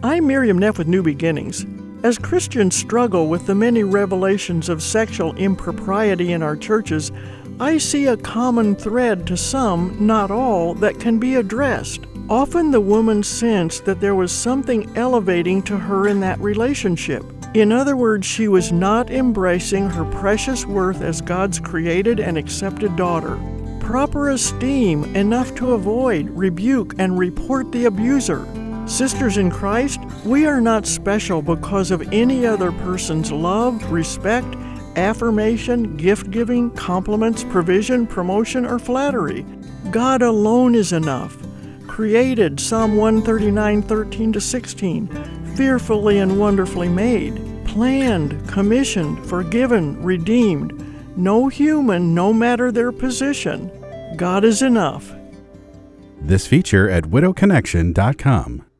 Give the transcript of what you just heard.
I'm Miriam Neff with New Beginnings. As Christians struggle with the many revelations of sexual impropriety in our churches, I see a common thread to some, not all, that can be addressed. Often the woman sensed that there was something elevating to her in that relationship. In other words, she was not embracing her precious worth as God's created and accepted daughter. Proper esteem enough to avoid, rebuke, and report the abuser. Sisters in Christ, we are not special because of any other person's love, respect, affirmation, gift-giving, compliments, provision, promotion, or flattery. God alone is enough. Created, Psalm 139:13-16, fearfully and wonderfully made, planned, commissioned, forgiven, redeemed. No human, no matter their position. God is enough. This feature at widowconnection.com.